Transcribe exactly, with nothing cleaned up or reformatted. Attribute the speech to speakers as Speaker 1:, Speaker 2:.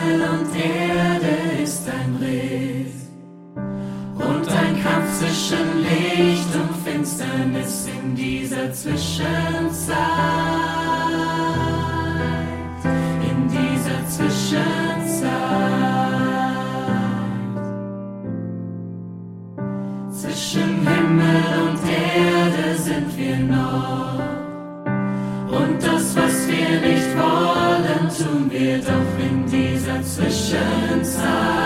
Speaker 1: Himmel und Erde ist ein Riss und ein Kampf zwischen Licht und Finsternis in dieser Zwischenzeit. In dieser Zwischenzeit. Zwischen Himmel und Erde sind wir noch. Und das, was wir nicht wollen, tun wir doch in dieser Zwischenzeit.